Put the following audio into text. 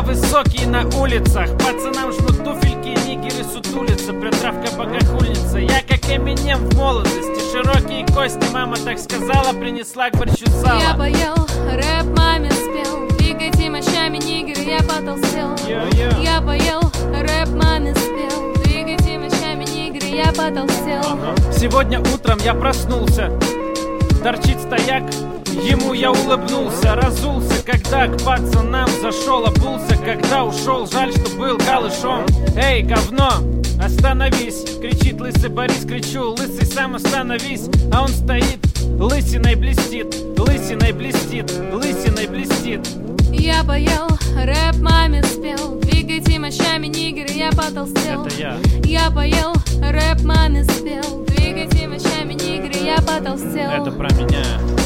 высокие на улицах. Пацанам жмут туфельки, нигеры сутулятся. Притравка богохульница. Я как Эминем в молодости. Широкие кости, мама так сказала, принесла к борщу сало. Я поел, рэп маме спел. Двигайте мощами, нигеры, я потолстел. Я поел, рэп маме спел. Двигайте мощами, нигеры, я потолстел. Сегодня утром я проснулся. Торчит стояк, ему я улыбнулся. Разулся, когда к пацанам зашел. Обулся, когда ушел, жаль, что был голышом. Эй, говно, остановись, кричит лысый Борис. Кричу, лысый, сам остановись. А он стоит, лысиной блестит, лысиной блестит, лысиной блестит. Я поел, рэп маме спел. Двигайте мощами, нигеры, я потолстел. Это я. Я поел, рэп маме спел. Двигайте мощами, нигеры, я потолстел. Это про меня.